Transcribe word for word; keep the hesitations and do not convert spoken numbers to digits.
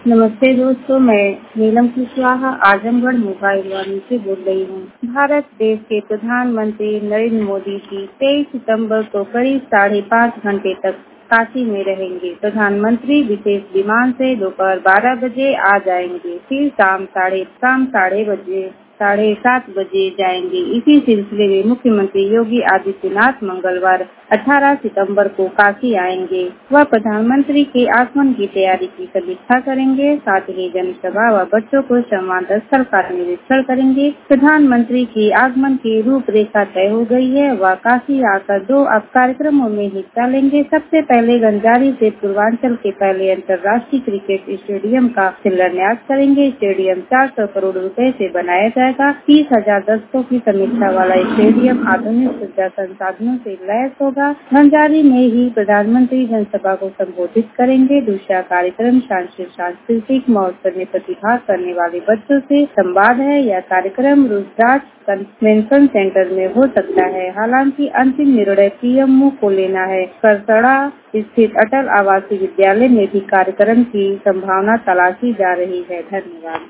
नमस्ते दोस्तों, मैं नीलम कुशवाहा आजमगढ़ मोबाइल वाली से बोल रही हूँ। भारत देश के प्रधानमंत्री नरेंद्र मोदी जी तेईस सितंबर को करीब साढ़े पाँच घंटे तक काशी में रहेंगे। प्रधानमंत्री विशेष विमान से दोपहर बारह बजे आ जाएंगे, फिर शाम साढ़े शाम साढ़े बजे साढ़े सात बजे जाएंगे। इसी सिलसिले में मुख्यमंत्री योगी आदित्यनाथ मंगलवार अठारह सितंबर को काशी आएंगे। वह प्रधानमंत्री के आगमन की तैयारी की समीक्षा करेंगे, साथ ही जनसभा व बच्चों को सम्मान स्थल का निरीक्षण करेंगे। प्रधानमंत्री के आगमन की रूपरेखा तय हो गई है। वह काशी आकर दो अब कार्यक्रमों में हिस्सा लेंगे। सबसे पहले गंजारी से पूर्वांचल के पहले अंतर्राष्ट्रीय क्रिकेट स्टेडियम का शिलान्यास करेंगे। स्टेडियम चार सौ करोड़ रुपए से बनाया जाएगा। तीस हजार दर्शकों की समीक्षा वाला स्टेडियम आधुनिक सुविधा संसाधनों से लैस होगा। गंजारी में ही प्रधानमंत्री जनसभा को संबोधित करेंगे। दूसरा कार्यक्रम सांस्कृतिक महोत्सव में प्रतिभाग करने वाले बच्चों से संवाद है। यह कार्यक्रम रुद्राक्ष कन्वेंशन सेंटर में हो सकता है। हालांकि अंतिम निर्णय पीएमओ को लेना है। करसड़ा स्थित अटल आवासीय विद्यालय में भी कार्यक्रम की संभावना तलाशी जा रही है। धन्यवाद।